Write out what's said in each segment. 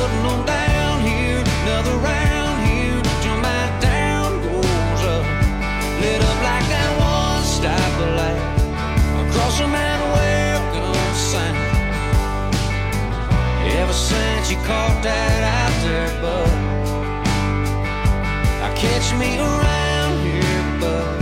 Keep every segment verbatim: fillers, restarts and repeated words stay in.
putting them down here, another round here till my town goes up. Lit up like that one stoplight across a man welcome sign. Ever since you caught that out there, bud, I catch me around here, bud.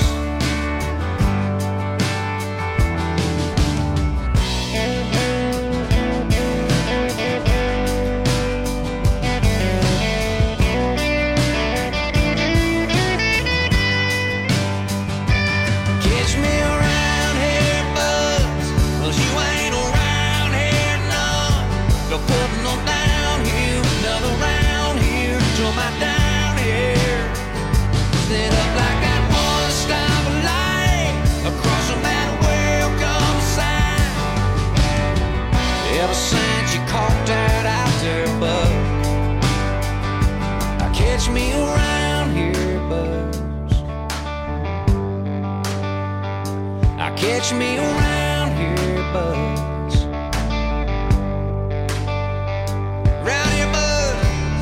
Catch me around here, buzz. I catch me around here, buzz. Round here, buzz.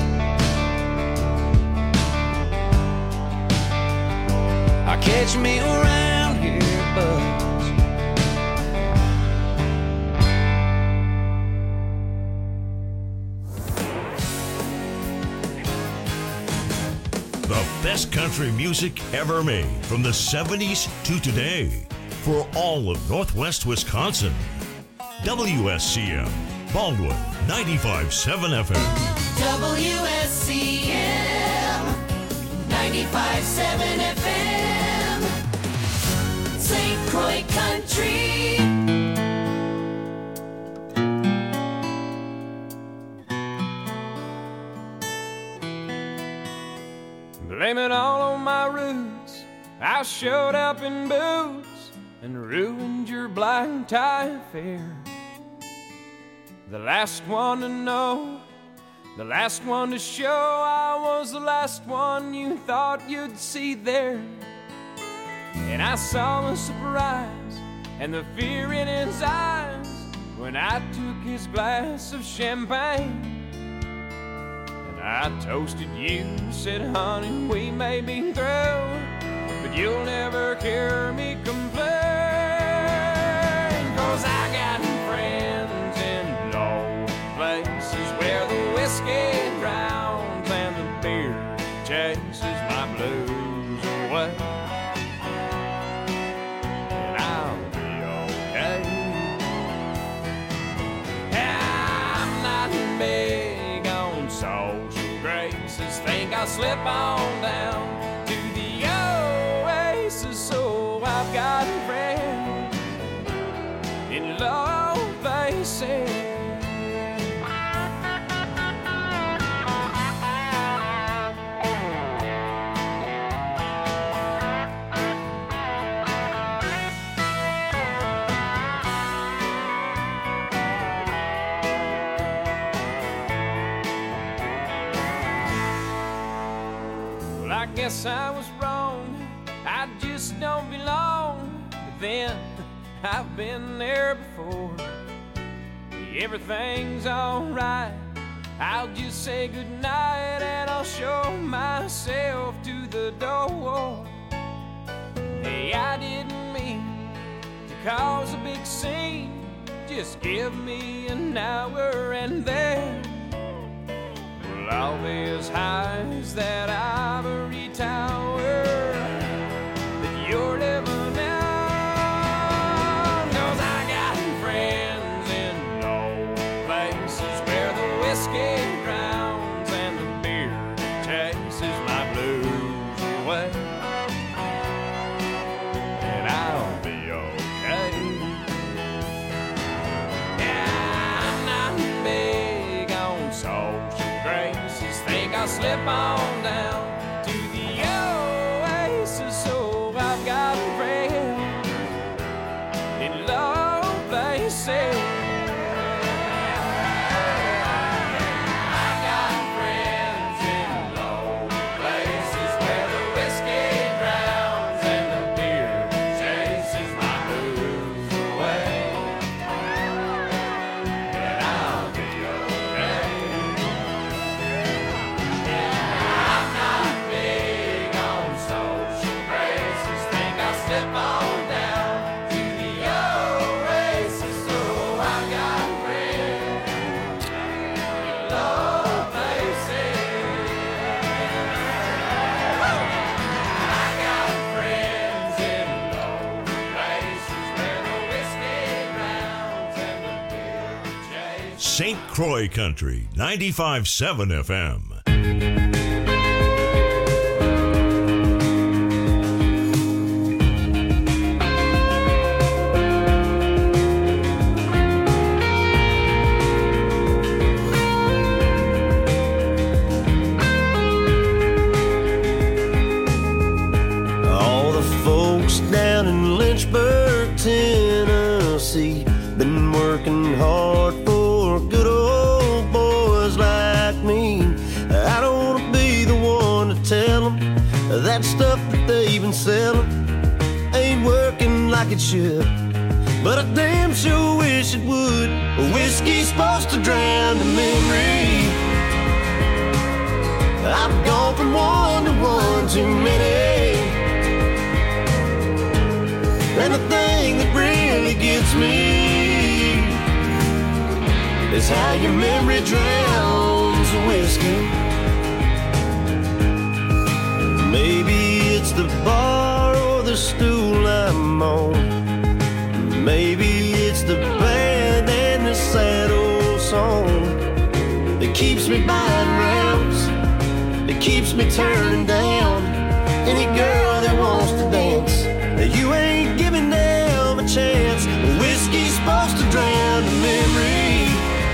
I catch me around here, buzz. Best country music ever made from the seventies to today for all of Northwest Wisconsin. W S C M, Baldwin, ninety-five point seven F M. W S C M, ninety-five point seven F M. Saint Croix Country. Blame it all on my roots. I showed up in boots and ruined your black tie affair. The last one to know, the last one to show, I was the last one you thought you'd see there. And I saw the surprise and the fear in his eyes when I took his glass of champagne. I toasted you, said, honey, we may be through, but you'll never hear me complain. Cause I got friends in low places where the whiskey drowns and the beer chases my blues away. And I'll be okay. I'm not big on social graces, think I'll slip on down to the oasis. So I've got a friend in low places. I guess I was wrong, I just don't belong. But then, I've been there before. Everything's alright, I'll just say goodnight and I'll show myself to the door. Hey, I didn't mean to cause a big scene, just give me an hour and then I'll be as high as that ivory tower that you're living on. Cause I got friends in low places where the whiskey drowns and the beer chases my blues away. And I'll be okay. Yeah, I'm not big on social graces, think I'll slip on down to the oasis. So I've got a friend in low places. Croy Country ninety-five point seven F M. All the folks down in Lynchburg, Tennessee, been working hard for good old boys like me. I don't want to be the one to tell them that stuff that they've been selling ain't working like it should, but I damn sure wish it would. Whiskey's supposed to drown the memory. I've gone from one to one too many, and the thing that really gets me is how your memory drowns the whiskey. Maybe it's the bar or the stool I'm on. Maybe it's the band and the sad old song that keeps me buying rounds, that keeps me turning down any girl that wants to dance. You ain't giving them a chance. Whiskey's supposed to drown the memory.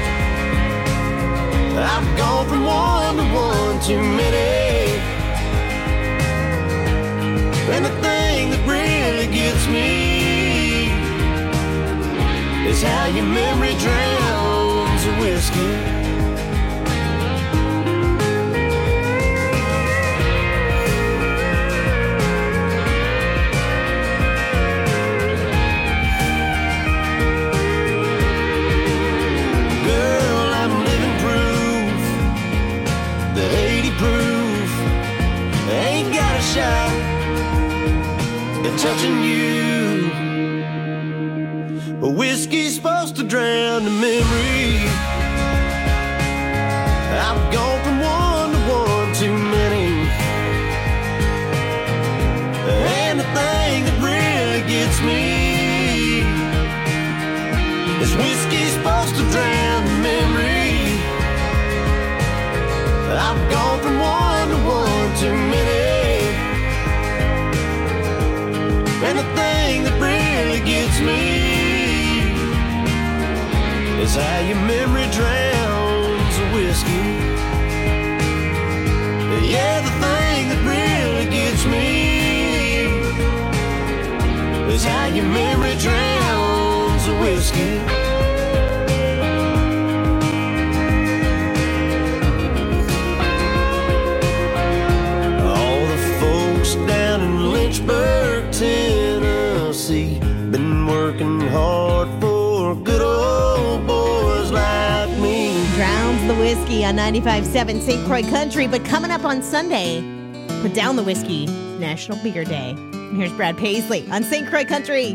I've gone from one to one too many, and the thing that really gets me is how your memory drowns the whiskey. Shot at touching you. Whiskey's supposed to drown the memory. I've gone from one to one too many, and the thing that really gets me is whiskey's supposed to drown the memory. I've gone from one to one too many, and the thing that really gets me is how your memory drowns the whiskey. Yeah, the thing that really gets me is how your memory drowns the whiskey. All the folks down in Lynchburg, Tennessee, been working hard for good old boys like me. Drowns the whiskey on ninety-five point seven Saint Croix Country. But coming up on Sunday, put down the whiskey, National Beer Day. And here's Brad Paisley on Saint Croix Country.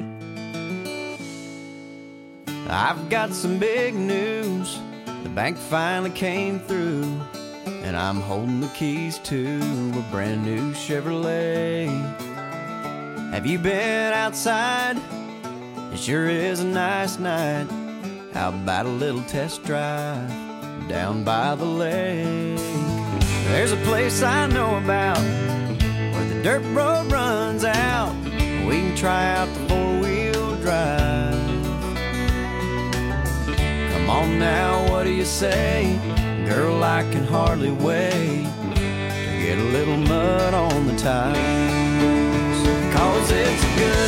I've got some big news. The bank finally came through, and I'm holding the keys to a brand new Chevrolet. Have you been outside? It sure is a nice night. How about a little test drive down by the lake? There's a place I know about where the dirt road runs out. We can try out the four-wheel drive. Come on now, what do you say? Girl, I can hardly wait to get a little mud on the tires. Cause it's a good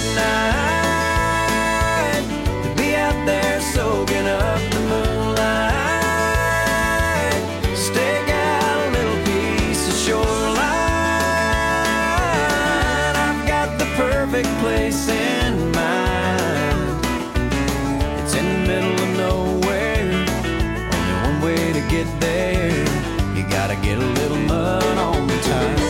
night to be out there soaking up the moonlight. Stake out a little piece of shoreline. I've got the perfect place in mind. It's in the middle of nowhere, only one way to get there. You gotta get a little mud on the tires.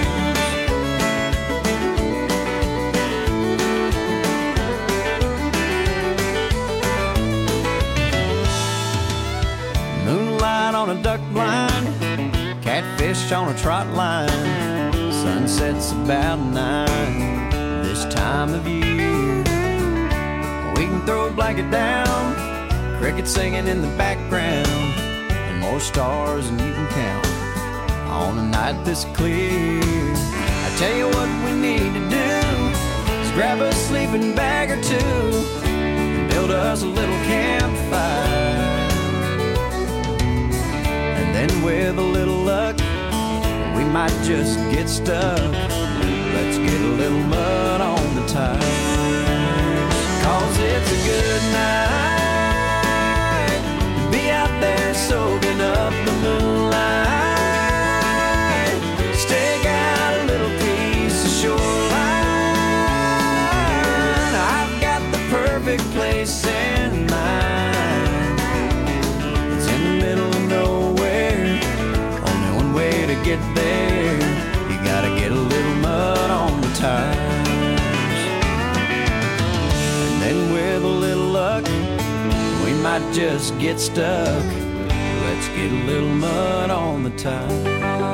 On a duck blind, catfish on a trot line. Sunset's about nine this time of year. We can throw a blanket down, crickets singing in the background. more stars than you can count on a night this clear. I tell you what we need to do is grab a sleeping bag or two and build us a little campfire. And then with a little luck, we might just get stuck. Let's get a little mud on the tires, 'cause it's a good night to be out there soaking up the moonlight. Stake out a little piece of shoreline. I've got the perfect place in mind. It's in the middle of nowhere, only one way to get there. You gotta get a little mud on the tires. And then with a little luck, we might just get stuck. Let's get a little mud on the tires.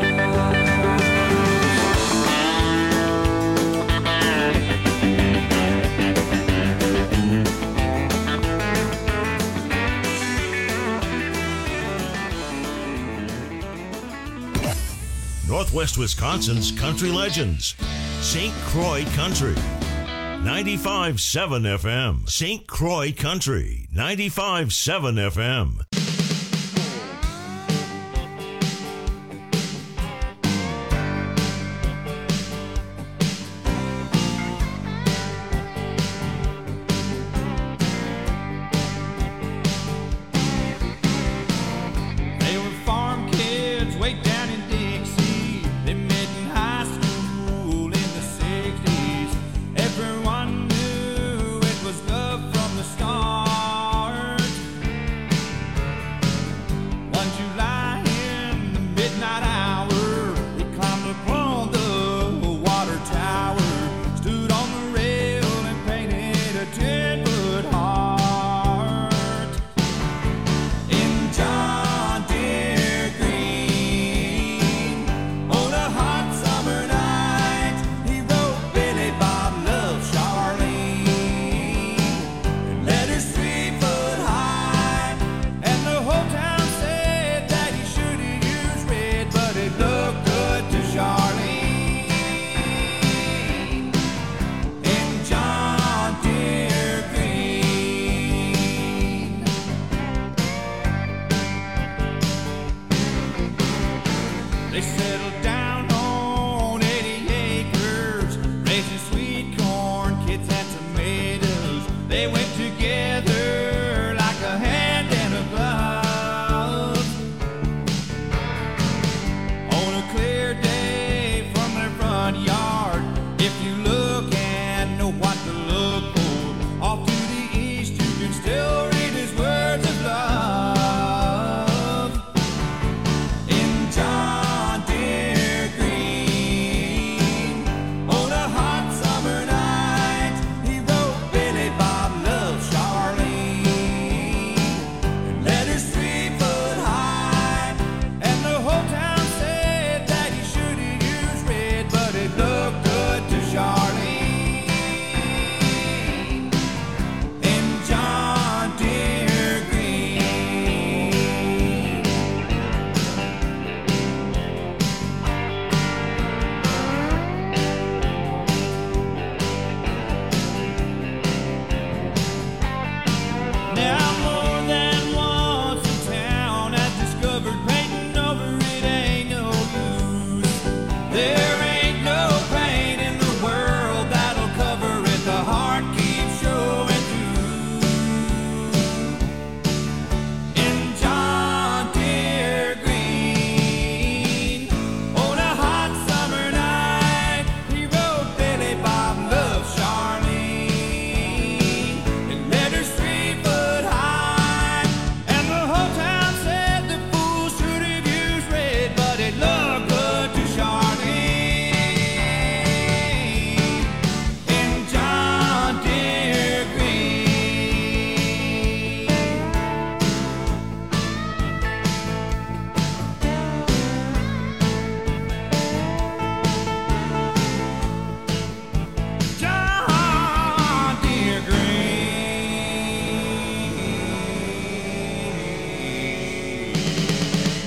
Northwest Wisconsin's country legends. Saint Croix Country. ninety-five point seven F M. Saint Croix Country. ninety-five point seven F M. They were farm kids way down in Dixie. They met in high school in the sixties. Everyone knew it was love from the start. One July in the midnight hour, we climbed upon the water tower, stood on the rail and painted a ten-foot heart. In John Deere green, on a hot summer night, he wrote Billy Bob loves Charlene, and letters three foot high, and the whole town said that he should have used red, but it looked good to Charlene. In John Deere green. They settled down on eighty acres, raising sweet corn, kids had tomatoes. They went together like a hand and a glove. On a clear day from their front yard, if you look and know what to look for, off to the east you can still read his words of love. In John Deere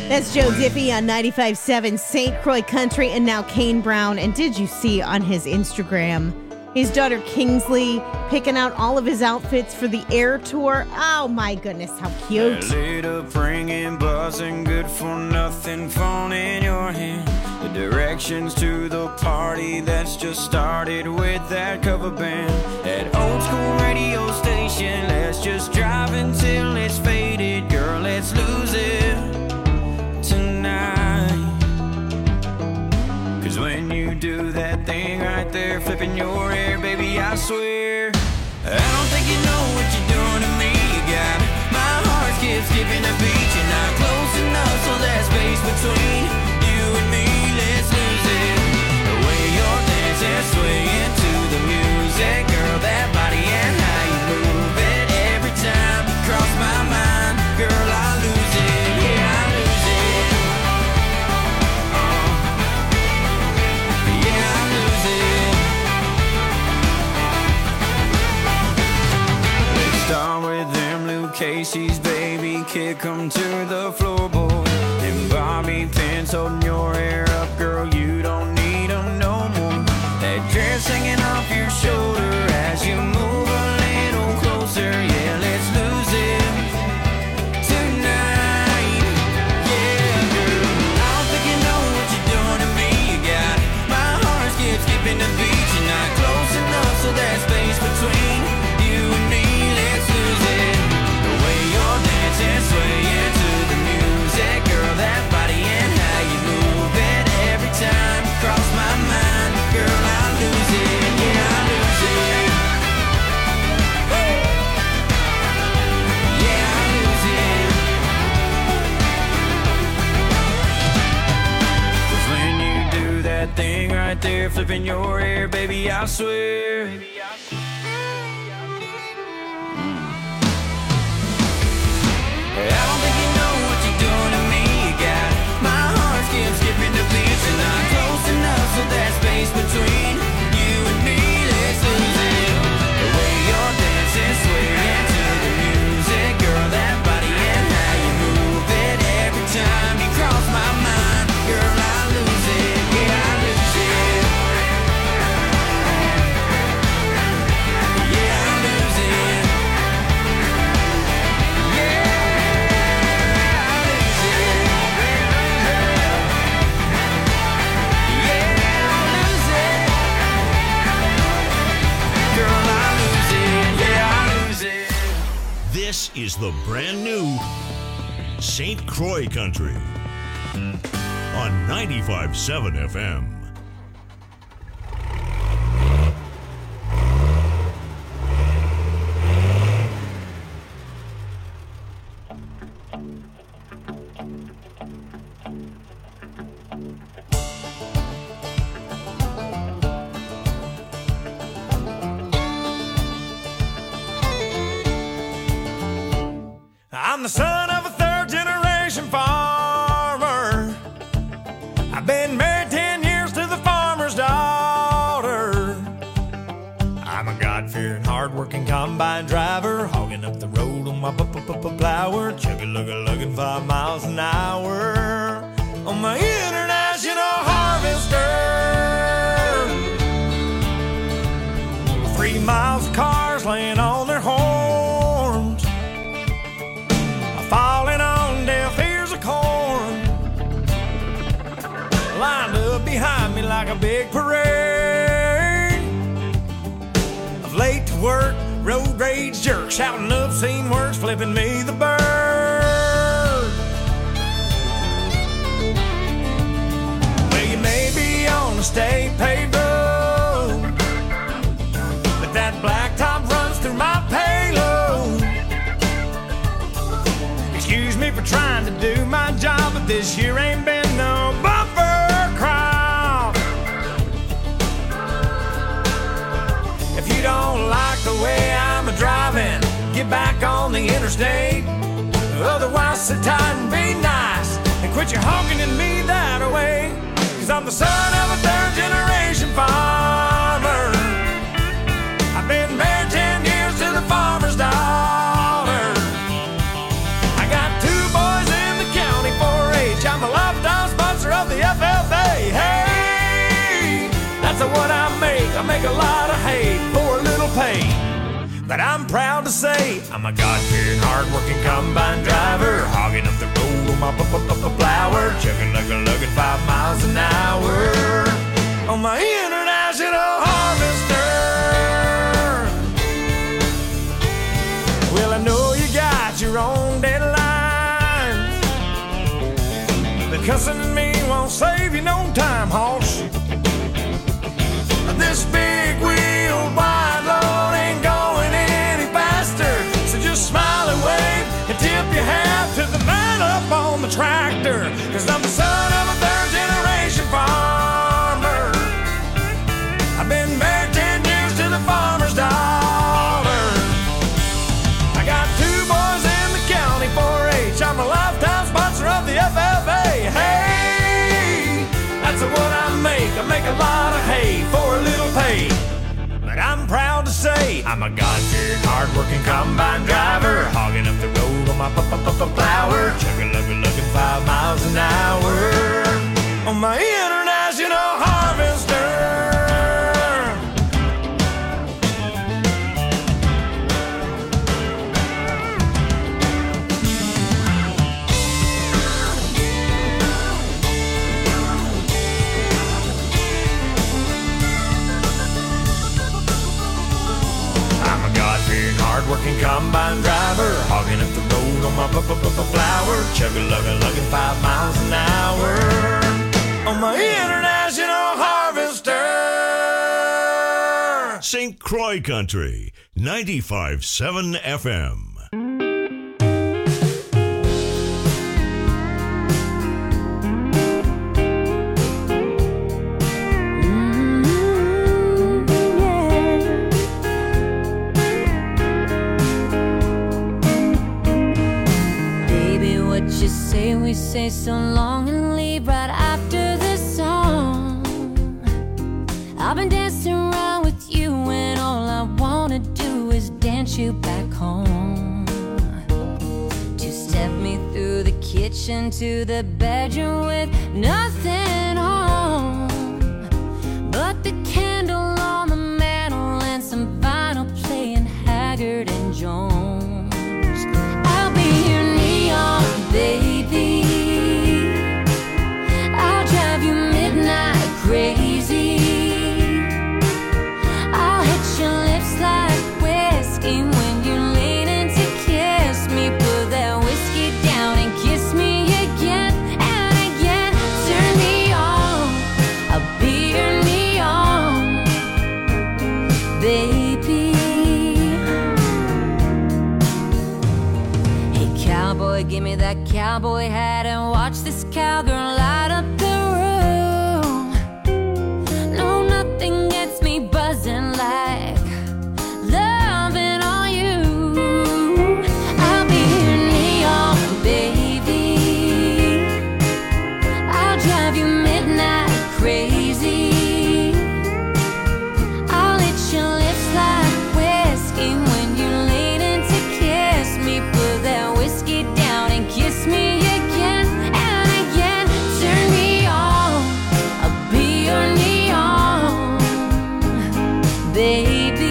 That's Joe Diffie on ninety-five point seven Saint Croix Country, and now Kane Brown. And did you see on his Instagram his daughter Kingsley picking out all of his outfits for the Air Tour? Oh my goodness, how cute. Laid up ringing, buzzing, good for nothing, phone in your hand. The directions to the party that's just started with that cover band. That old school radio station, let's just drive until it's faded. Girl, let's lose it tonight. Cause when you do that thing right there, flipping your hair, baby, I swear I don't think you know what you're doing to me. You got my heart skip skipping a beat. You're not close enough, so that space between you and me, let's lose it. The way you're dancing, swaying to the music, girl, that body and how you move it. Every time you cross my mind, girl, I lose it. Yeah, I lose it. Uh, yeah, I lose it. Let's start with them Luke Casey's, baby, kick 'em to the floorboard. And Bobby pins holding your hair up, girl, you don't need 'em no more. That dress hanging off your shoulder as you move a little closer. Yeah, let's lose it tonight. Yeah, girl, I don't think you know what you're doing to me. You got my heart skip skipping the beat. You're not close enough, so that space between you and me, let's lose it. The way you're dancing, swaying to the music, girl, that body and how you move it. Every time you cross my mind, girl, I lose it. Yeah, I lose it. Woo! Yeah, I lose it. 'Cause when you do that thing right there, flipping your hair, baby, I swear. I don't think you know what you're doing to me. You got my heart skip skipping the beats. You're not close enough, so that space between you and me, let's lose it. The way you're dancing, swaying to the music, girl, that body and how you move it. Every time you cross my mind, girl, I lose it. Yeah, I lose it. Yeah, I lose it. This is the brand new Saint Croix Country on ninety-five point seven F M. I'm the son of a third generation farmer. I've been married ten years to the farmer's daughter. I'm a God-fearing, hard-working combine driver, hogging up the road on my plower, chugga-lugga-lugging five miles an hour on my international harvester. Three miles of cars laying on their horns, falling on deaf ears of corn, lined up behind me like a big parade of late to work, road rage jerks, shouting obscene words, flipping me the bird. Well, you may be on a state paved road, but that blacktop runs through my payload. Excuse me for trying to do my job, but this year ain't been no bumper crop. If you don't like the way I'm a-driving, get back on the interstate. Otherwise, sit tight and be nice and quit your honking at me that way. Cause I'm the son of a third generation farmer. I've been married ten years to the farmer's daughter. I got two boys in the county, four H I make a lot of hay for a little pay. But I'm proud to say I'm a God-fearing, hard-working combine driver, hogging up the road on my plower, chugging like a lugging five miles an hour on my international harvester. Well, I know you got your own deadlines, but cussing at me won't save you no time, hoss. This big wheel wide load ain't going any faster, so just smile and wave and tip your hat to the man up on the tractor, 'cause I'm the son of a third generation farmer. I've been married ten years to the farmer's daughter. I got two boys in the county four H. I'm a lifetime sponsor of the F F A. Hey, that's what I make. I make a lot of hay for a little pay. But I'm proud to say I'm a God-fearing, hard-working combine driver, hogging up the road on my plower, chugging, lugging, lugging five miles an hour on my international harvester. Hard-working combine driver, hogging up the road on my flower, chugging, lugging, lugging five miles an hour on my international harvester. Saint Croix Country, ninety-five point seven F M. We say so long and leave right after this song. I've been dancing around with you and all I wanna do is dance you back home. Two-step me through the kitchen to the bedroom with nothing on but the candle on the mantle and some vinyl playing Haggard and Jones. I'll be your neon baby, I'll drive you midnight crazy, I'll hit your lips like whiskey when you're leaning to kiss me. Put that whiskey down and kiss me again and again. Turn me on, I'll be your neon baby. Hey cowboy, give me that cowboy hat and watch this cowgirl light up the room. No, nothing gets me buzzing like loving on you. I'll be your neon baby, I'll drive you midnight crazy, I'll hit your lips like whiskey when you're leaning to kiss me. Put that whiskey down and kiss me again and again. Turn me on, I'll be your neon baby.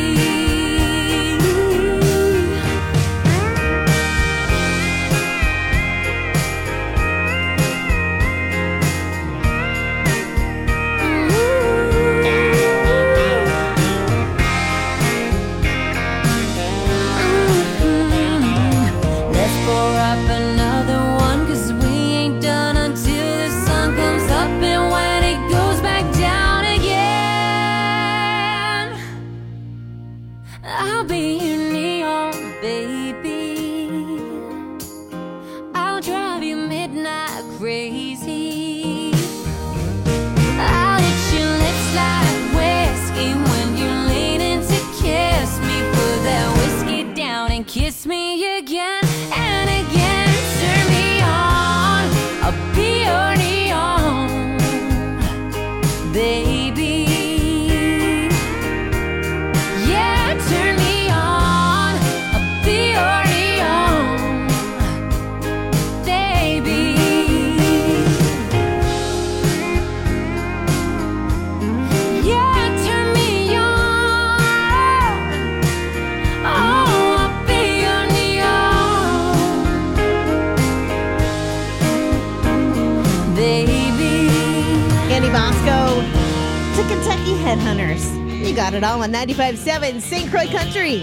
baby. Andy Bosco to Kentucky Headhunters. You got it all on ninety-five point seven Saint Croix Country.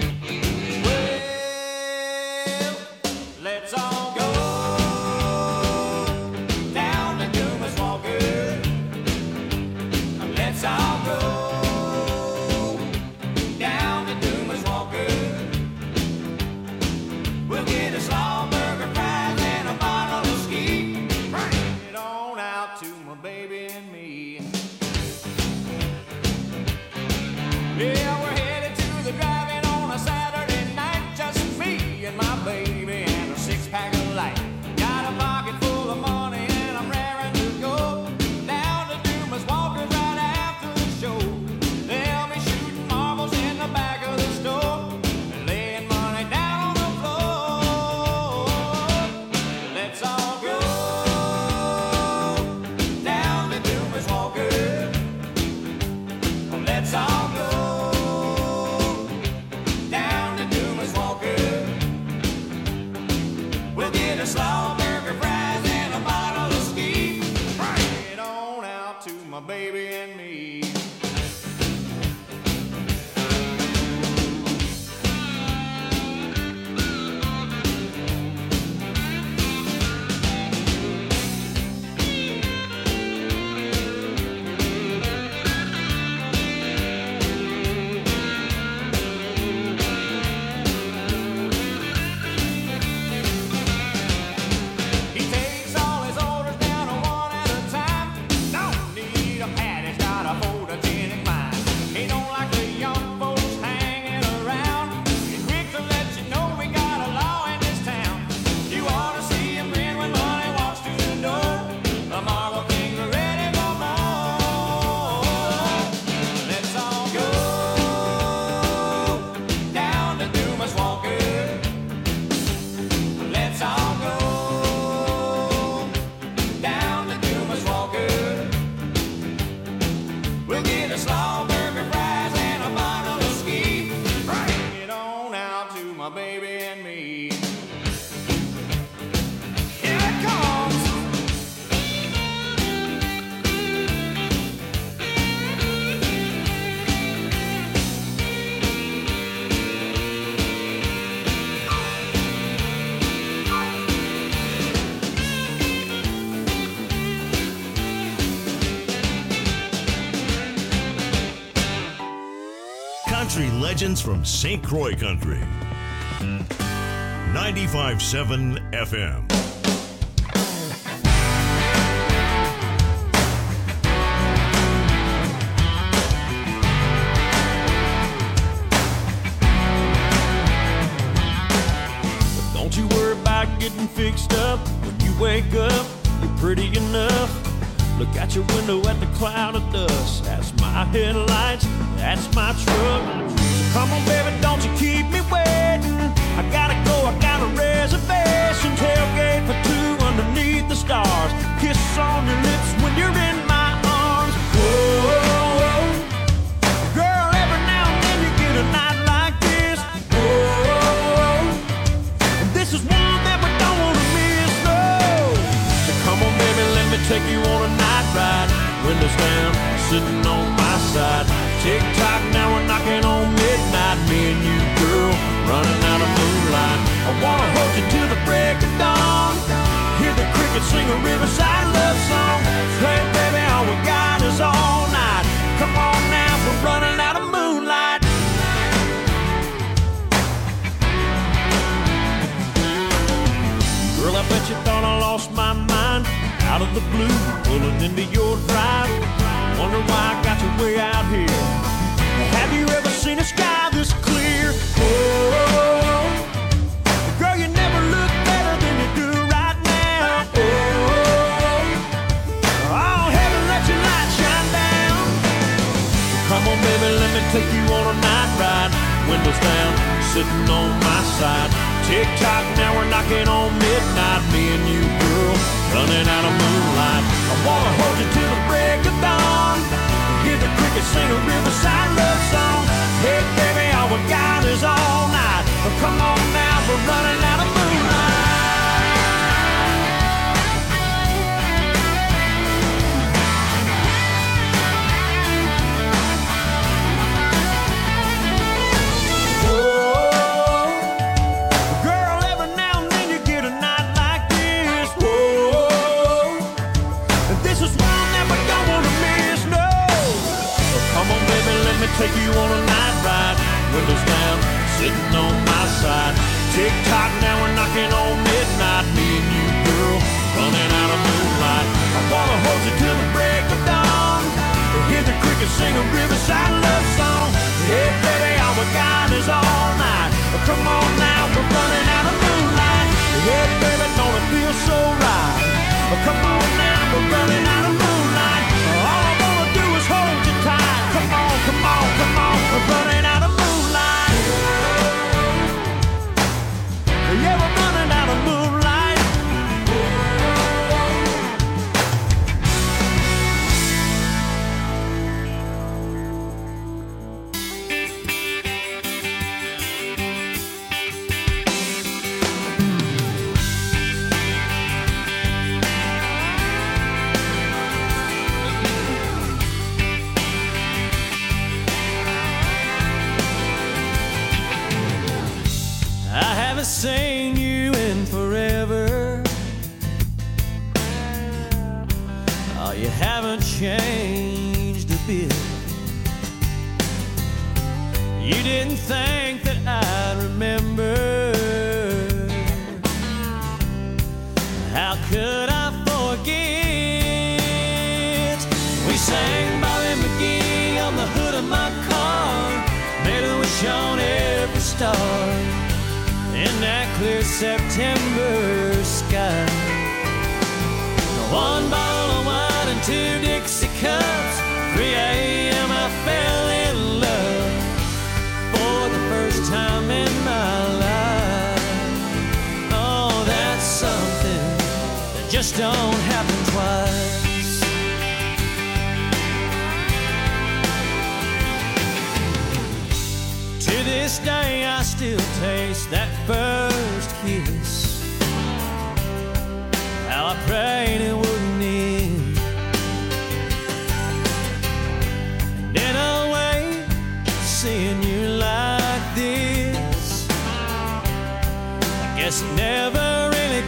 Let's all go down to Dumas Walker. Let's all go down to Dumas Walker. We'll get a slaw burger, fries, and a bottle of ski. Bring it on out to my baby and me. Yeah, we're headed to the drive-in on a Saturday night. Just me and my baby and a six-pack of light. Got a pocket full of money and I'm raring to go down to Dumas Walker right after the show. They'll be shooting marbles in the back of the store and laying money down on the floor. Let's all go down to Dumas Walker. Let's all go down to Dumas Walker. We'll get a slaw burger, fries, and a bottle of ski. Bring it on out to my baby and me. He takes all his orders down one at a time. Don't need a pad, he's got a photogenic mind. He don't like the young folks hanging around. He's quick to let you know we got a law in this town. You ought to see him grin when money walks through the door. The Marble Kings are ready for more. Let's all go down to Dumas Walker. Let's all go down to Dumas Walker. We'll get a slaw burger, fries, and a bottle of ski. Bring it on out to my baby and me. Here it comes. Country legends from Saint Croix Country. ninety-five point seven F M. Don't you worry about getting fixed up. When you wake up, you're pretty enough. Look out your window at the cloud of dust. That's my headlights, that's my truck. So come on, baby, don't you keep me waiting. I gotta go, I got a reservation. Tailgate for two underneath the stars. Kiss on your lips when you're in my arms. Whoa, girl, every now and then you get a night like this. Whoa, and this is one that we don't wanna miss, no. So come on, baby, let me take you on a night ride. Windows down, sitting on my side. Tick tock, now we're knocking on midnight. Me and you, girl, running out of moonlight. I wanna hold you till the break of dawn. Hear the crickets sing a riverside love song. Hey, baby, all we got is all night. Come on now, we're running out of moonlight. Girl, I bet you thought I lost my mind. Out of the blue, pulling into your drive. Wonder why I got you way out here. Have you ever seen a sky this clear? Oh, girl, you never look better than you do right now. Oh, oh, heaven, let your light shine down. Come on, baby, let me take you on a night ride. Windows down, sitting on my side. Tick tock, now we're knocking on midnight. Me and you, girl, running out of moonlight. I wanna hold you till the break of dawn. Hear the crickets sing a riverside love song. Hey, baby, all we got is all night. Oh, come on now, we're running out of moonlight. take you on a night ride. Windows down, sitting on my side. Tick tock, now we're knocking on midnight. Me and you, girl, running out of moonlight. I wanna hold you till the break of dawn. Hear the crickets sing a riverside love song. Hey, baby, all we got is all night. Come on now, we're running out of moonlight. Hey, baby, don't it feel so right? Come on now, we're running out of moonlight. All I wanna do is hold you tight. Come on, come on, come on, we're running out of moonlight. Yeah, we're running out of moonlight. I haven't seen you in forever. Oh, you haven't changed a bit. You didn't think that I'd remember. How could I forget? We sang Bobby McGee on the hood of my car, made a wish on every star in that clear September sky. One bottle of wine and two Dixie cups. three a.m. I fell in love for the first time in my life. Oh, that's something that just don't happen twice. To this day I still taste that first kiss. How I prayed it wouldn't end. And in a way, seeing you like this, I guess it never really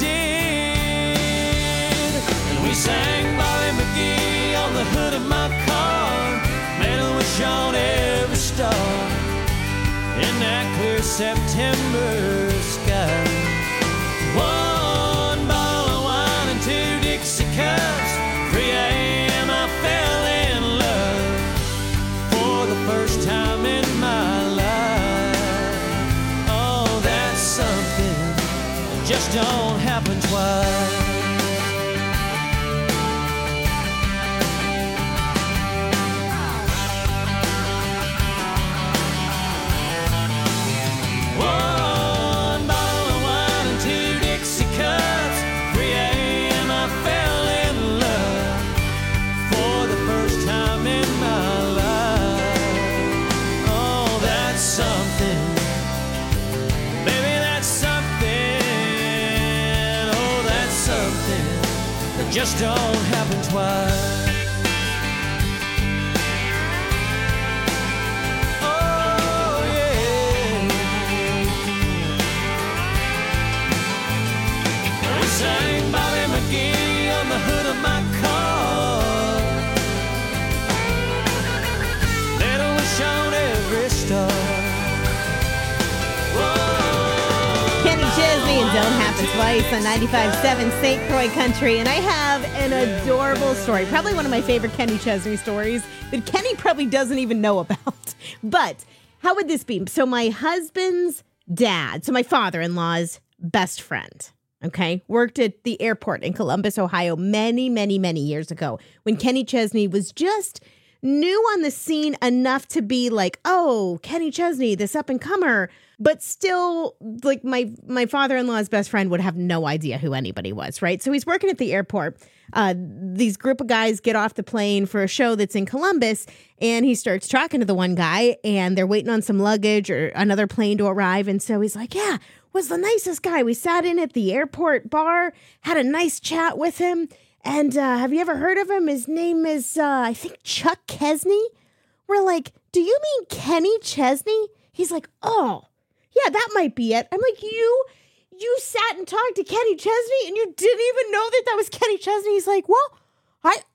did. And we sang Bobby McGee on the hood of my car, made a wish on every star in that clear September sky. One bottle of wine and two Dixie cups. three a.m. I fell in love for the first time in my life. Oh, that's something that just don't happen twice. One bottle of wine and two Dixie cups. three a.m. I fell in love for the first time in my life. Oh, that's something. Baby, that's something. Oh, that's something that just don't happen twice. Sang Bobby McGee on the hood of my car, made a wish on every star. Whoa. Kenny Chesney and Don't Happen Twice on ninety-five point seven Saint Croix Country. And I have an adorable story, probably one of my favorite Kenny Chesney stories that Kenny probably doesn't even know about. But how would this be? So my husband's dad, so my father-in-law's best friend, okay, worked at the airport in Columbus, Ohio many, many, many years ago when Kenny Chesney was just new on the scene enough to be like, oh, Kenny Chesney, this up-and-comer, but still, like, my my father-in-law's best friend would have no idea who anybody was, right? So he's working at the airport. Uh, these group of guys get off the plane for a show that's in Columbus, and he starts talking to the one guy, and they're waiting on some luggage or another plane to arrive, and so he's like, yeah, was the nicest guy. We sat in at the airport bar, had a nice chat with him. And uh, have you ever heard of him? His name is, uh, I think, Chuck Chesney. We're like, do you mean Kenny Chesney? He's like, oh, yeah, that might be it. I'm like, you, you sat and talked to Kenny Chesney and you didn't even know that that was Kenny Chesney. He's like, well, I, I think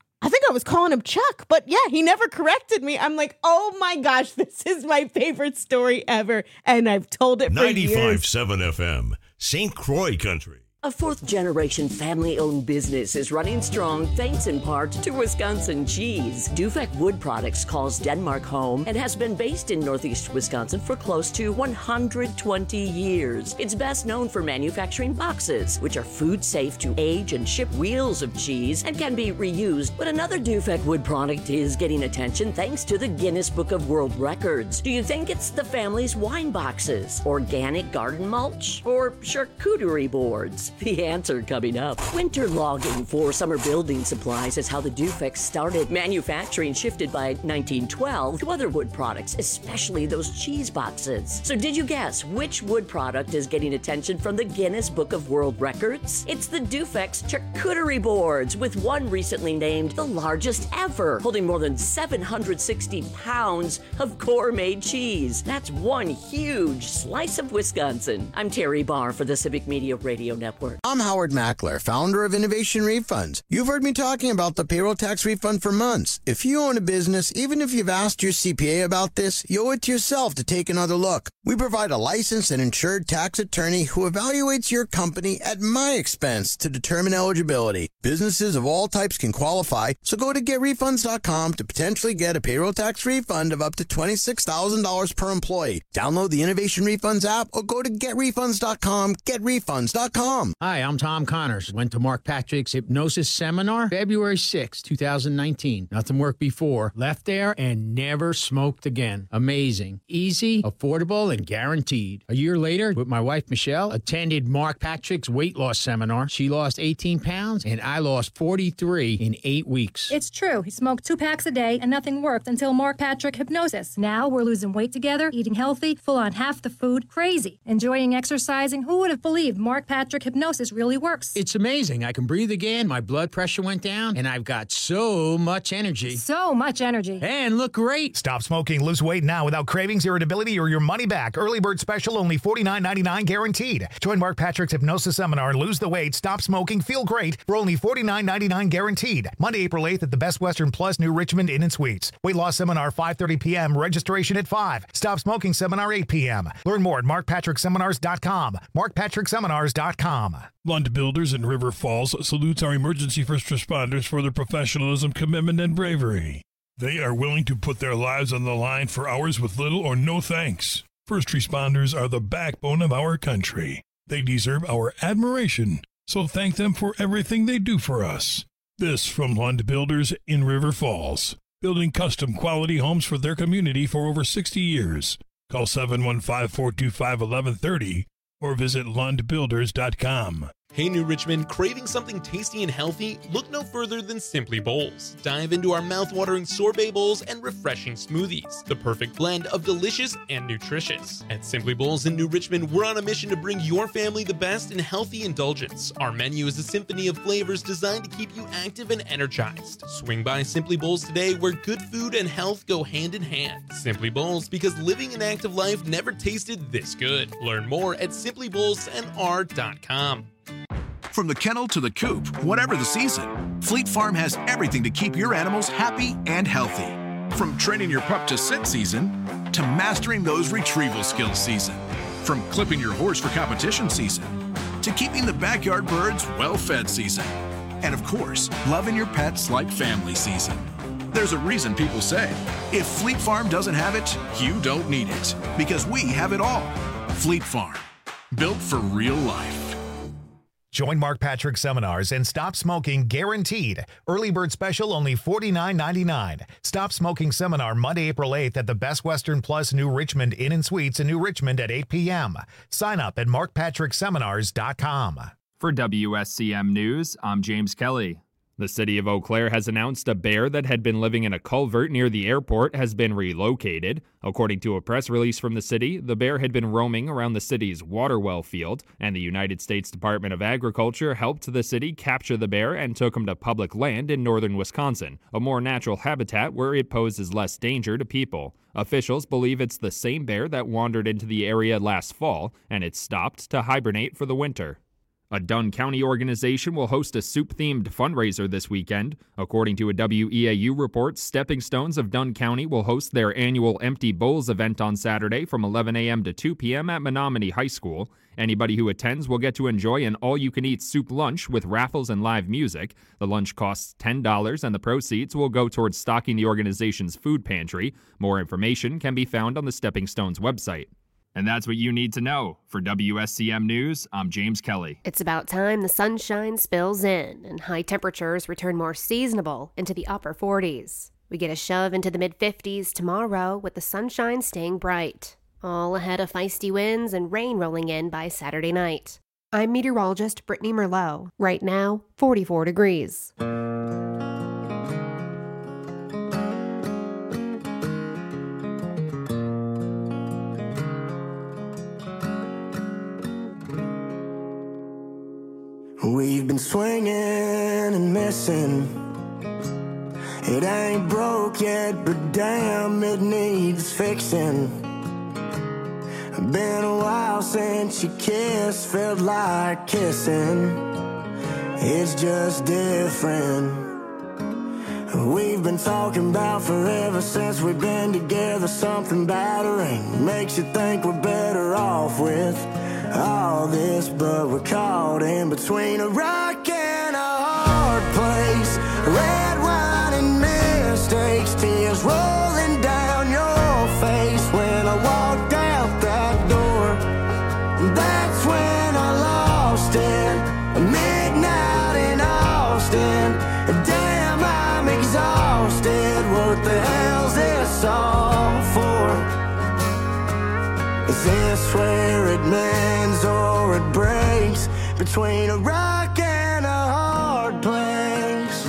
I was calling him Chuck, but yeah, he never corrected me. I'm like, oh my gosh, this is my favorite story ever, and I've told it for years. ninety-five point seven F M, Saint Croix Country. A fourth-generation family-owned business is running strong thanks in part to Wisconsin cheese. Dufek Wood Products calls Denmark home and has been based in northeast Wisconsin for close to one hundred twenty years. It's best known for manufacturing boxes, which are food-safe to age and ship wheels of cheese and can be reused. But another Dufek Wood product is getting attention thanks to the Guinness Book of World Records. Do you think it's the family's wine boxes, organic garden mulch, or charcuterie boards? The answer coming up. Winter logging for summer building supplies is how the Dufek started. Manufacturing shifted by nineteen twelve to other wood products, especially those cheese boxes. So did you guess which wood product is getting attention from the Guinness Book of World Records? It's the Dufek's charcuterie boards, with one recently named the largest ever, holding more than seven hundred sixty pounds of gourmet cheese. That's one huge slice of Wisconsin. I'm Terry Barr for the Civic Media Radio Network. I'm Howard Mackler, founder of Innovation Refunds. You've heard me talking about the payroll tax refund for months. If you own a business, even if you've asked your C P A about this, you owe it to yourself to take another look. We provide a licensed and insured tax attorney who evaluates your company at my expense to determine eligibility. Businesses of all types can qualify, so go to get refunds dot com to potentially get a payroll tax refund of up to twenty-six thousand dollars per employee. Download the Innovation Refunds app or go to get refunds dot com, get refunds dot com. Hi, I'm Tom Connors. Went to Mark Patrick's Hypnosis Seminar February sixth, twenty nineteen. Nothing worked before. Left there and never smoked again. Amazing. Easy, affordable, and guaranteed. A year later, with my wife Michelle, attended Mark Patrick's weight loss seminar. She lost eighteen pounds and I lost forty-three in eight weeks. It's true. He smoked two packs a day and nothing worked until Mark Patrick Hypnosis. Now we're losing weight together, eating healthy, full on half the food, crazy. Enjoying exercising. Who would have believed Mark Patrick Hypnosis really works? It's amazing. I can breathe again, my blood pressure went down, and I've got so much energy. So much energy. And look great. Stop smoking, lose weight now without cravings, irritability, or your money back. Early bird special, only forty-nine ninety-nine guaranteed. Join Mark Patrick's Hypnosis Seminar and lose the weight, stop smoking, feel great for only forty-nine ninety-nine guaranteed. Monday, April eighth at the Best Western Plus, New Richmond Inn and Suites. Weight loss seminar five thirty p.m. Registration at five. Stop smoking seminar eight p.m. Learn more at mark patrick seminars dot com. mark patrick seminars dot com. Lund Builders in River Falls salutes our emergency first responders for their professionalism, commitment, and bravery. They are willing to put their lives on the line for hours with little or no thanks. First responders are the backbone of our country. They deserve our admiration, so thank them for everything they do for us. This from Lund Builders in River Falls, building custom quality homes for their community for over sixty years. Call seven one five, four two five, one one three zero or visit lund builders dot com. Hey New Richmond, craving something tasty and healthy? Look no further than Simply Bowls. Dive into our mouth-watering sorbet bowls and refreshing smoothies, the perfect blend of delicious and nutritious. At Simply Bowls in New Richmond, we're on a mission to bring your family the best in healthy indulgence. Our menu is a symphony of flavors designed to keep you active and energized. Swing by Simply Bowls today, where good food and health go hand in hand. Simply Bowls, because living an active life never tasted this good. Learn more at simply bowls n r dot com. From the kennel to the coop, whatever the season, Fleet Farm has everything to keep your animals happy and healthy. From training your pup to sit season, to mastering those retrieval skills season. From clipping your horse for competition season, to keeping the backyard birds well-fed season. And of course, loving your pets like family season. There's a reason people say, if Fleet Farm doesn't have it, you don't need it. Because we have it all. Fleet Farm, built for real life. Join Mark Patrick Seminars and stop smoking guaranteed. Early bird special only forty-nine ninety-nine. Stop smoking seminar Monday, April eighth at the Best Western Plus New Richmond Inn and Suites in New Richmond at eight p.m. Sign up at mark patrick seminars dot com. For W S C M News, I'm James Kelly. The city of Eau Claire has announced a bear that had been living in a culvert near the airport has been relocated. According to a press release from the city, the bear had been roaming around the city's water well field, and the United States Department of Agriculture helped the city capture the bear and took him to public land in northern Wisconsin, a more natural habitat where it poses less danger to people. Officials believe it's the same bear that wandered into the area last fall, and it stopped to hibernate for the winter. A Dunn County organization will host a soup-themed fundraiser this weekend. According to a W E A U report, Stepping Stones of Dunn County will host their annual Empty Bowls event on Saturday from eleven a.m. to two p.m. at Menominee High School. Anybody who attends will get to enjoy an all-you-can-eat soup lunch with raffles and live music. The lunch costs ten dollars, and the proceeds will go towards stocking the organization's food pantry. More information can be found on the Stepping Stones website. And that's what you need to know. For W S C M News, I'm James Kelly. It's about time the sunshine spills in and high temperatures return more seasonable into the upper forties. We get a shove into the mid-fifties tomorrow with the sunshine staying bright, all ahead of feisty winds and rain rolling in by Saturday night. I'm meteorologist Brittany Merlot. Right now, forty-four degrees. We've been swinging and missing. It ain't broke yet, but damn, it needs fixing. Been a while since you kissed, felt like kissing. It's just different. We've been talking about forever since we've been together. Something battering makes you think we're better off with all this, but we're caught in between a rock and a hard place. Red wine and mistakes, tears rolling down your face. When I walked out that door, that's when I lost it. Midnight in Austin, damn, I'm exhausted. What the hell's this all for? Is this where it mends or it breaks? Between a rock and a hard place.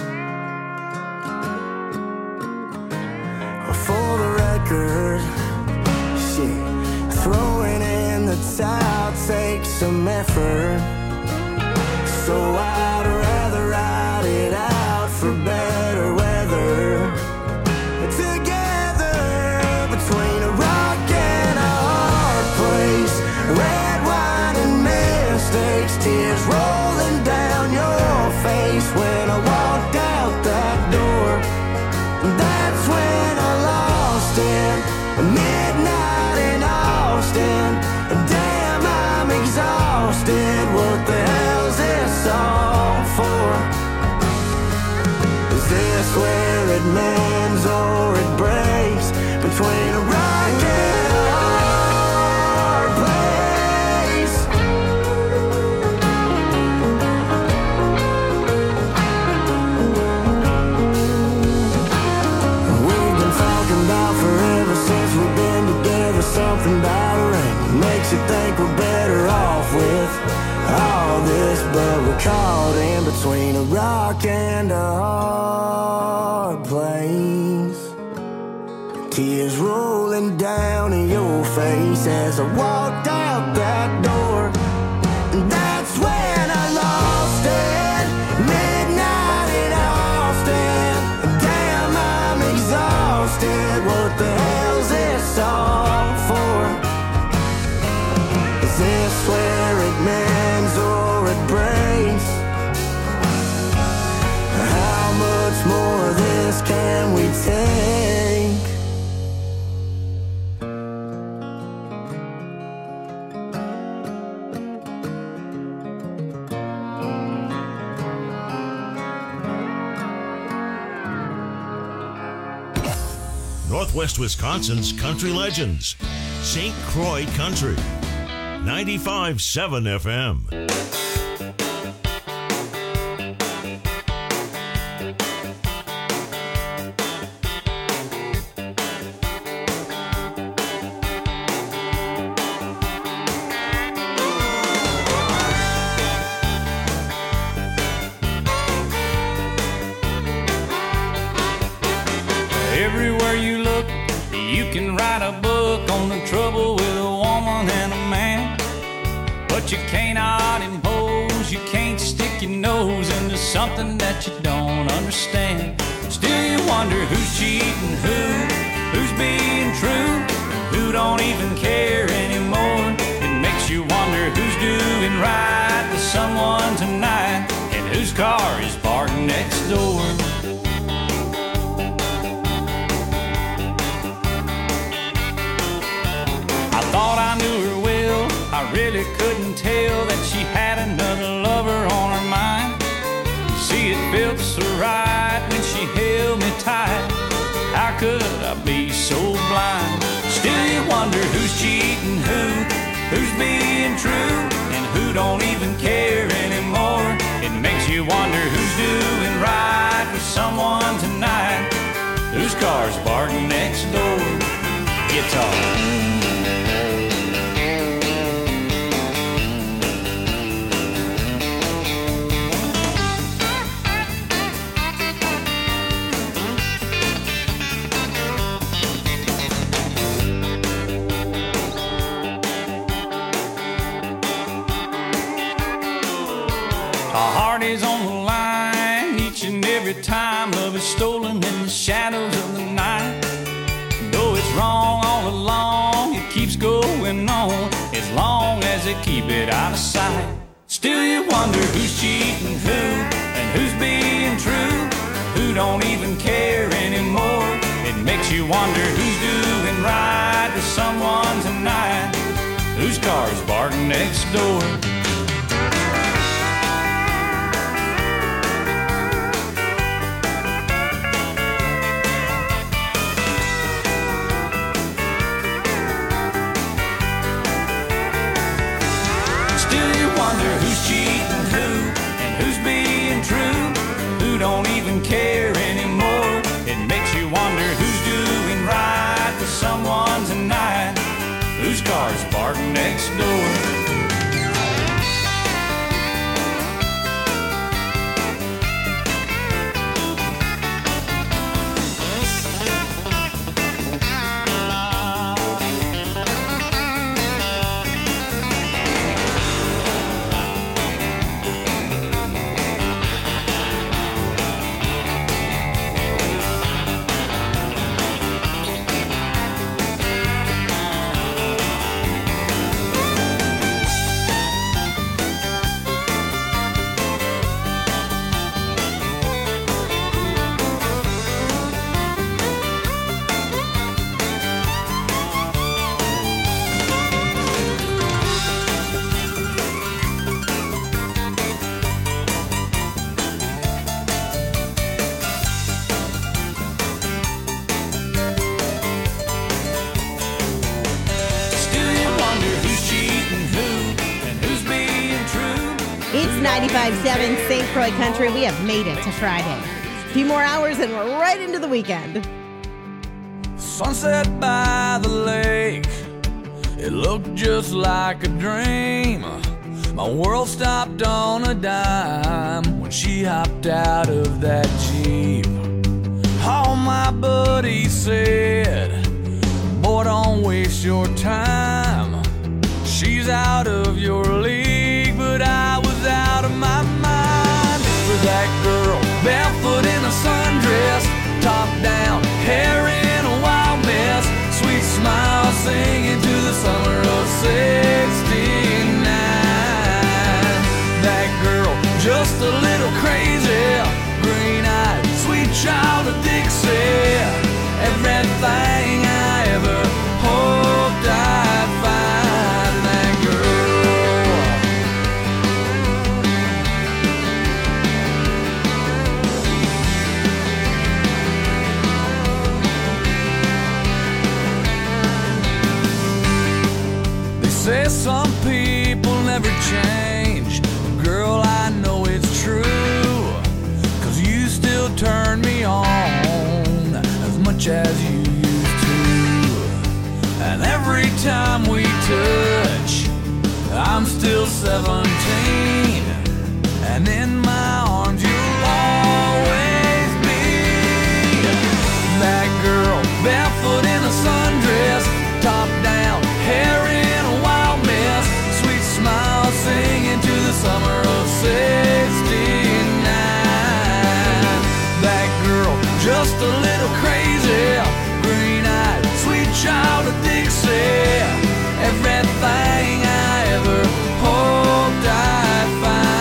For the record, shit, throwing in the towel takes some effort. So I'd rather ride it out for better weather. Together between a rock and a hard place. Red wine and mistakes, tears rolling down your face. When I walked out that door, that's when I lost it. Midnight in Austin, damn, I'm exhausted. What the hell's this all for? Is this where it mends or it breaks? Between a rock and a hard place. We've been talking about forever since we've been together. Something battering makes you think we're better off with all this, but we're caught in between a rock and a hard place. Tears rolling down in your face as I walked out that door. And that's when I lost it. Midnight in Austin, damn, I'm exhausted. What the hell's this all for? Is this where it mends or it breaks? How much more of this can we take? Northwest Wisconsin's country legends. Saint Croix Country. ninety-five point seven F M. Everywhere you look, you can write a book on the trouble with a woman and a man. But you cannot impose, you can't stick your nose into something that you don't understand. Still you wonder who's cheating who, who's being true, who don't even care anymore. It makes you wonder who's doing right, the someone tonight, and whose car is parked next door. I thought I knew her well, I really couldn't tell that she had another lover on her mind. See, it felt so right when she held me tight. How could I be so blind? Still you wonder who's cheating who, who's being true, and who don't even care anymore. It makes you wonder who's doing right for someone tonight, whose car's parked next door. Guitar. Our heart is on the line each and every time love is stolen in the shadows of the night. Though it's wrong all along, it keeps going on as long as they keep it out of sight. Still you wonder who's cheating who, and who's being true, who don't even care anymore. It makes you wonder who's doing right to someone tonight, whose car's parked next door. Wonder who's cheating who, and who's being true, who don't even care anymore. It makes you wonder who's doing right for someone tonight, whose car's parked next door. ninety-five point seven Saint Croix Country. We have made it to Friday. A few more hours and we're right into the weekend. Sunset by the lake, it looked just like a dream. My world stopped on a dime when she hopped out of that Jeep. All my buddies said, boy, don't waste your time. She's out of your league, but I was out of my mind. For that girl, barefoot in a sundress, top down, hair in a wild mess, sweet smile singing to the summer of sixty-nine. That girl, just a little crazy, green-eyed, sweet child of Dixie. Everything I ever hoped I'd find, that girl. They say some people never change. Girl, I know it's true, 'cause you still turn me on as much as you used to. And every time we touch, I'm still seventeen, and in my arms you'll always be. That girl, barefoot in a sundress, top down, hair in a wild mess, sweet smile singing to the summer of sixty-nine. That girl, just a little crazy, green-eyed, sweet child of Dixie. Everything I ever hoped I'd find.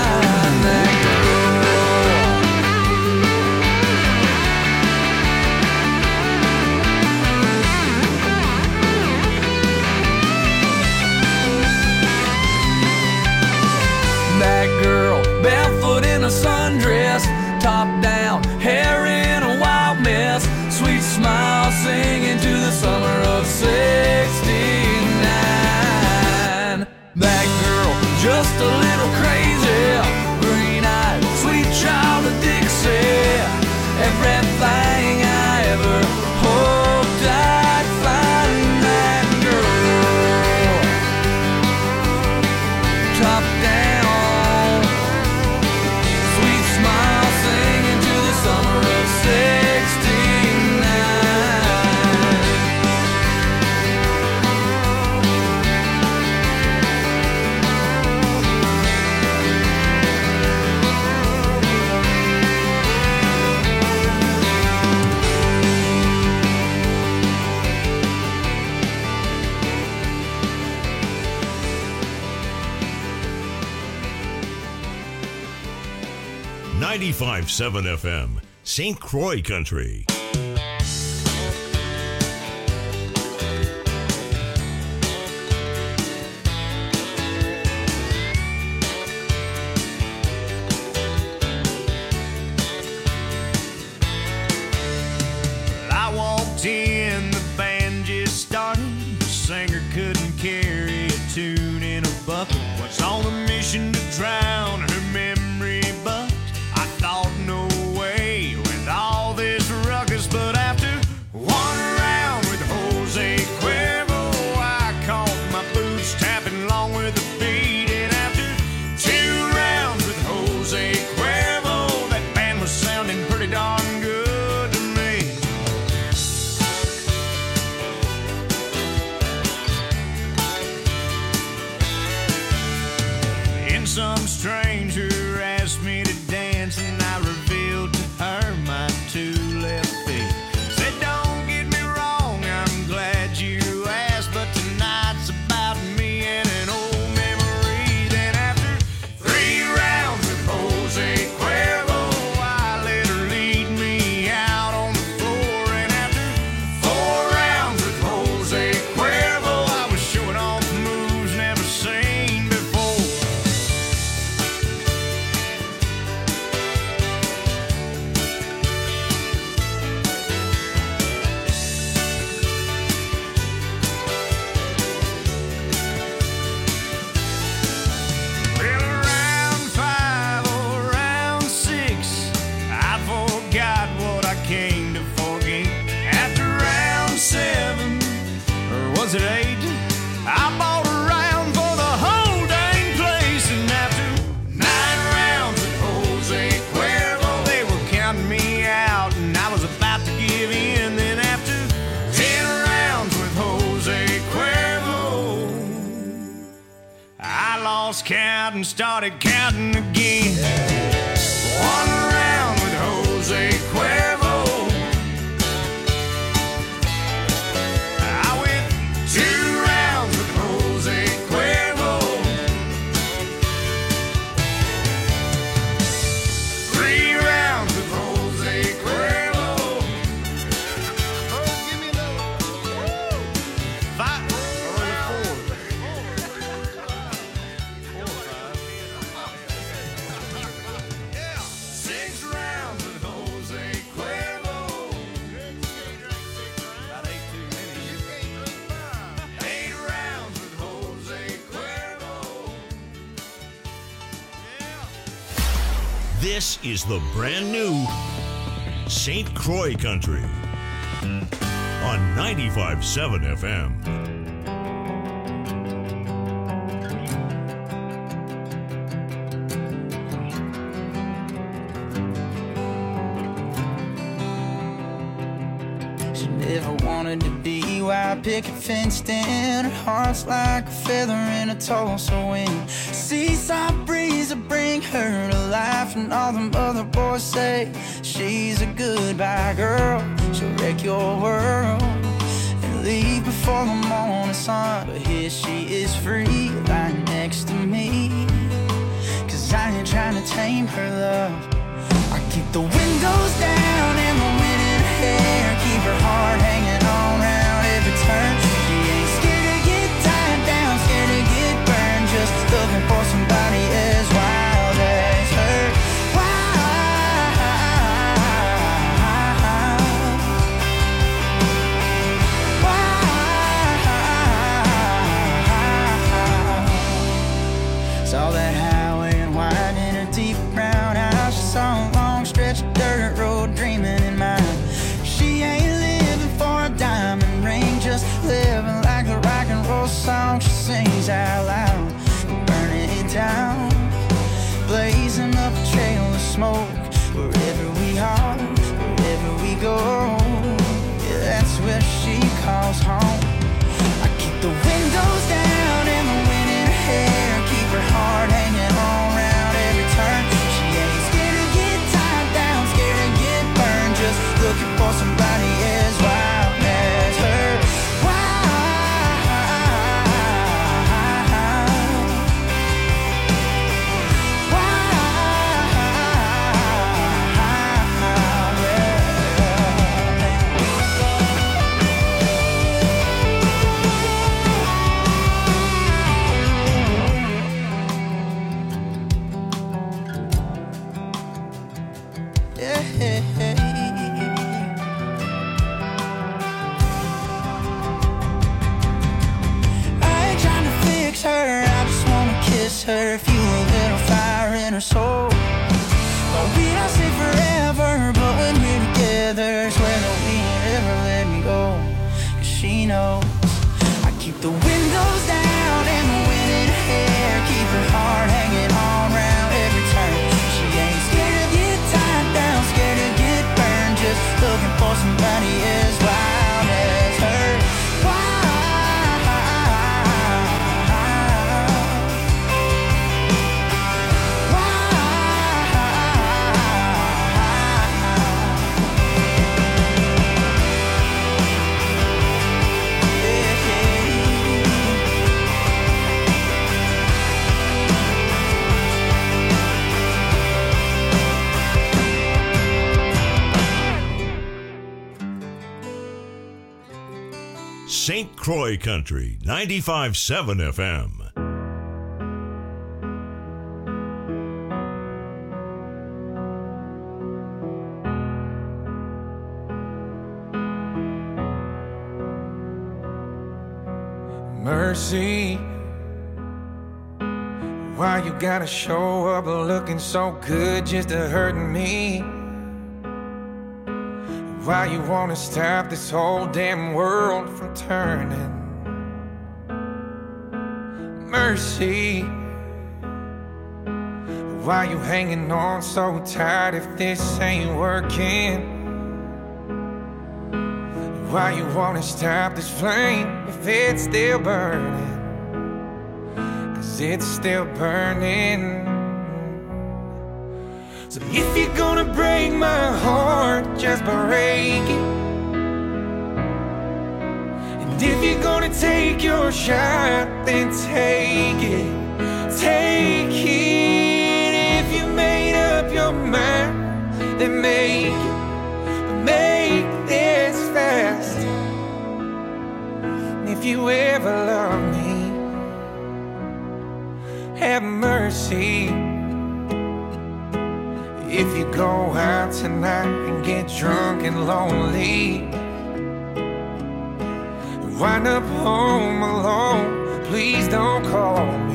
everything I ever hoped I'd find. That girl, top down, sweet smile singing to the summer of sixty-nine. ninety-five point seven F M, Saint Croix Country. I walked in, the band just started. The singer couldn't carry a tune in a bucket. Was on a mission to drown her memory, but I thought no way with all this ruckus. But after one round with Jose Cuervo, I caught my boots tapping along with the beat. And after two rounds with Jose Cuervo, that band was sounding pretty darn good to me. And some stranger asked me to dance, and I revealed to her my two left feet. Said, don't get me wrong, I'm glad you asked, but tonight's about me and an old memory. Then after three rounds with Jose Cuervo, I let her lead me out on the floor. And after four rounds with Jose Cuervo, I was showing off moves never seen before. Well, around five or around six, I forgot what I came to forget. After round seven, or was it eight, I bought a round for the whole dang place. And after nine rounds with Jose Cuervo, they were counting me out, and I was about to give in. Then after ten rounds with Jose Cuervo, I lost count and started counting again. One round with Jose Cuervo, I went two rounds with Jose Cuervo, three rounds with Jose Cuervo. Oh, give me another. Five or four. Yeah, six rounds with Jose Cuervo. About eight too many. Eight rounds with Jose Cuervo. This is the brand new Saint Croix Country on ninety-five point seven F M. She never wanted to be white picket fenced in. Her heart's like a feather in a Tulsa wind. Seaside breeze will bring her to life, and all them other boys say she's a goodbye girl. She'll wreck your world and leave before the morning sun. But here she is free, lying next to me. Cause I ain't trying to tame her love. I keep the windows down and the wind in her hair. Keep her heart hanging on round every turn. She ain't scared to get tied down, scared to get burned. Just looking for somebody as wild as her. Saw that highway and wide in her deep brown eyes. She saw a long stretch of dirt road dreaming in my her, fuel a little fire in her soul. But we don't say forever, but when we're together, swear that we ain't ever let me go. Cause she knows I keep the windows down and the wind in her hair, keep her heart hanging on round every turn. She ain't scared to get tied down, scared to get burned, just looking for somebody as wild as her. Saint Croix Country, ninety-five point seven F M. Mercy, why you gotta show up looking so good just to hurt me? Why you wanna stop this whole damn world from turning? Mercy, why you hanging on so tight if this ain't working? Why you wanna stop this flame if it's still burning? Cause it's still burning. So if you're gonna break my heart, just break it. And if you're gonna take your shot, then take it. Take it. If you made up your mind, then make it. But make this fast. And if you ever love me, have mercy. If you go out tonight and get drunk and lonely, wind up home alone